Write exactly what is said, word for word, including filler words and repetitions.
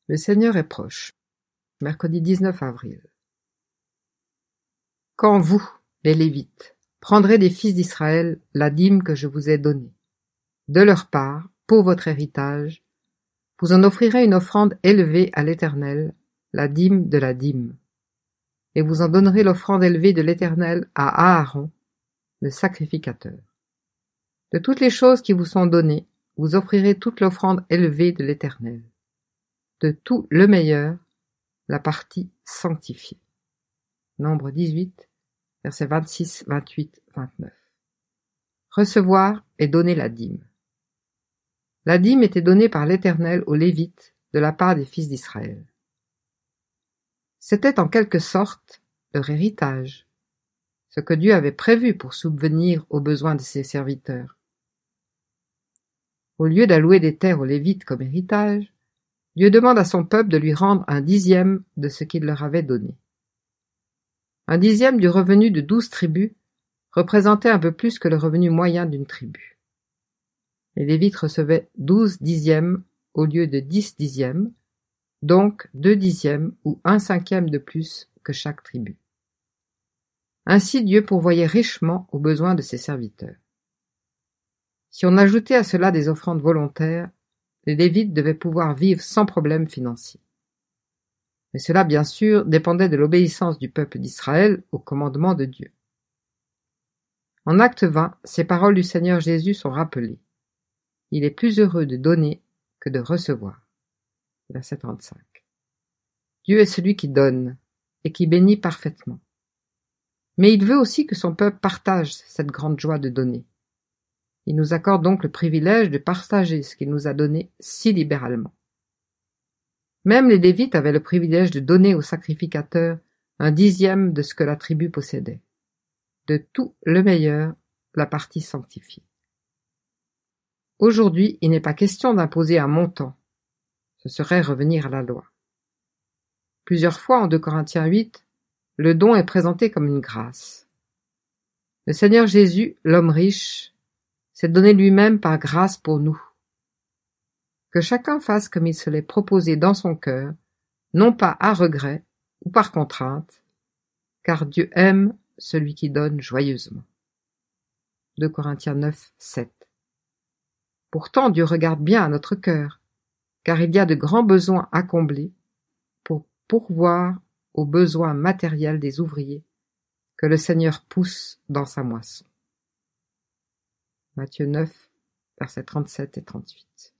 Le Seigneur est proche. Mercredi dix-neuf avril. Quand vous, les Lévites, prendrez des fils d'Israël la dîme que je vous ai donnée, de leur part, pour votre héritage, vous en offrirez une offrande élevée à l'Éternel, la dîme de la dîme. Et vous en donnerez l'offrande élevée de l'Éternel à Aaron, le sacrificateur. De toutes les choses qui vous sont données, vous offrirez toute l'offrande élevée de l'Éternel. De tout le meilleur, la partie sanctifiée. Nombre dix-huit, versets vingt-six, vingt-huit, vingt-neuf. Recevoir et donner la dîme. La dîme était donnée par l'Éternel aux Lévites de la part des fils d'Israël. C'était en quelque sorte leur héritage, ce que Dieu avait prévu pour subvenir aux besoins de ses serviteurs. Au lieu d'allouer des terres aux Lévites comme héritage, Dieu demande à son peuple de lui rendre un dixième de ce qu'il leur avait donné. Un dixième du revenu de douze tribus représentait un peu plus que le revenu moyen d'une tribu. Les Lévites recevaient douze dixièmes au lieu de dix dixièmes, donc deux dixièmes ou un cinquième de plus que chaque tribu. Ainsi Dieu pourvoyait richement aux besoins de ses serviteurs. Si on ajoutait à cela des offrandes volontaires, les Lévites devaient pouvoir vivre sans problème financier. Mais cela, bien sûr, dépendait de l'obéissance du peuple d'Israël au commandement de Dieu. En Acte vingt, ces paroles du Seigneur Jésus sont rappelées. Il est plus heureux de donner que de recevoir. Verset trente-cinq. Dieu est celui qui donne et qui bénit parfaitement. Mais il veut aussi que son peuple partage cette grande joie de donner. Il nous accorde donc le privilège de partager ce qu'il nous a donné si libéralement. Même les Lévites avaient le privilège de donner au sacrificateur un dixième de ce que la tribu possédait. De tout le meilleur, la partie sanctifiée. Aujourd'hui, il n'est pas question d'imposer un montant. Ce serait revenir à la loi. Plusieurs fois en deux Corinthiens huit, le don est présenté comme une grâce. Le Seigneur Jésus, l'homme riche, s'est donné lui-même par grâce pour nous. Que chacun fasse comme il se l'est proposé dans son cœur, non pas à regret ou par contrainte, car Dieu aime celui qui donne joyeusement. deux Corinthiens neuf, sept. Pourtant Dieu regarde bien à notre cœur, car il y a de grands besoins à combler pour pourvoir aux besoins matériels des ouvriers que le Seigneur pousse dans sa moisson. Matthieu neuf, versets trente-sept et trente-huit.